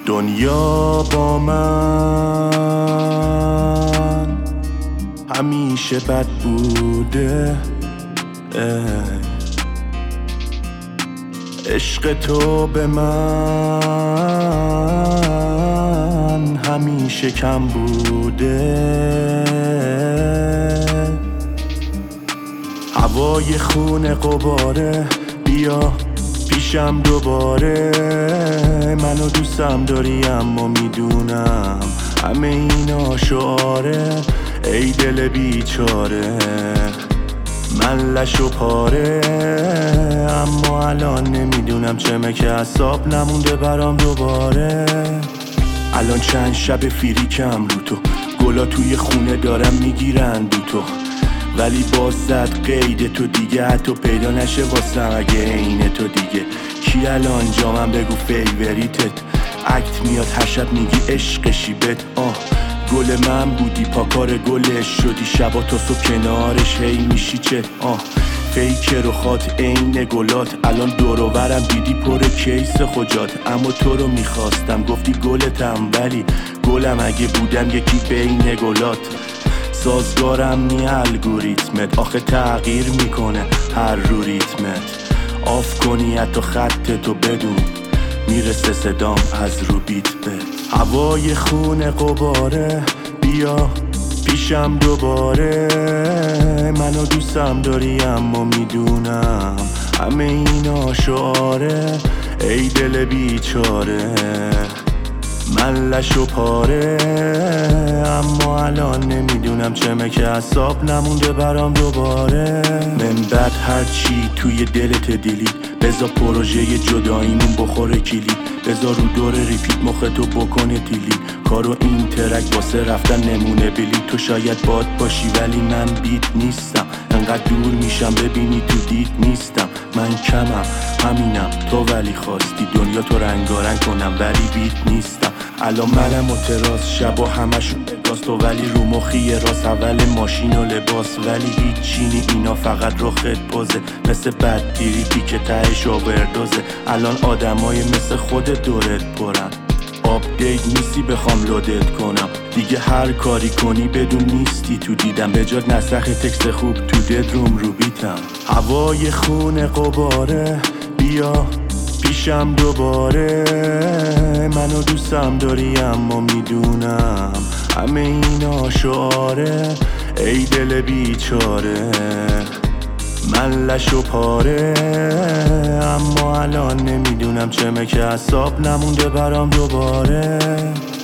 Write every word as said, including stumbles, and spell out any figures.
دنیا با من همیشه بد بوده، عشق تو به من همیشه کم بوده. هوای خون غباره بیا پیشم دوباره، منو دوستم داری اما میدونم همه اینا شعاره. ای دل بیچاره من لش و پاره، اما الان نمیدونم چمه که عصاب نمونده برام دوباره. الان چند شب فریکم رو تو، گلا توی خونه دارم میگیرن دو تو، ولی باز زد قید تو دیگه، حتی پیدا نشه واسم اگه عین تو دیگه. کی الان جامم بگو فیوریتت، اکت میاد هر شب میگی عشقشی بد. آه گل من بودی پاکار گلش شدی، شبا تا صبح کنارش هی میشی چه. آه فیک رو خات عین گلات، الان دور و برم دیدی پر کیس خجات. اما تو رو میخواستم گفتی گلتم، ولی گلم اگه بودم یکی بین گلات. سازگارم نی الگوریتمت، آخه تغییر میکنه هر رو ریتمت. آف کنی حتی خط تو بدون میرسه صدام از رو بیت بت. هوای خون غباره بیا پیشم دوباره، منو دوستم داری اما میدونم همه اینا شعاره. ای دل بیچاره من لش و پاره، اما الان نمیدونم چمه که عصاب نمونده برام دوباره. من بعد هرچی توی دلت دیلید، بزا پروژه جداییمون بخوره کلید، بزا رو دور ریپیت مختو بکنه دیلید. کارو این ترک واسه رفتن نمونه بلید. تو شاید باد باشی ولی من بیت نیستم، انقدر دور میشم ببینی تو دید نیستم. من کمم همینم تو ولی خواستی دنیا تو رنگارنگ کنم ولی بیت نیستم. الان منم و تراس شبا همشون بگاست، تو ولی رو مخی راست اول ماشین و لباس، ولی هیچ چینی اینا فقط رو خط پازه. مثل بدگیری که تهش آوردازه، الان آدمای مثل خود دورت پرن. آپدیت نیستی بخوام لودت کنم دیگه، هر کاری کنی بدون نیستی تو دیدم. به جات نسخ تکست خوب تو دد روم رو بیتم. هوای خون غباره بیا پیشم دوباره، منو دوستم داری اما میدونم همه اینا شعاره. ای دل بیچاره من لش و پاره، اما الان نمیدونم چمه که عصاب نمونده برام دوباره.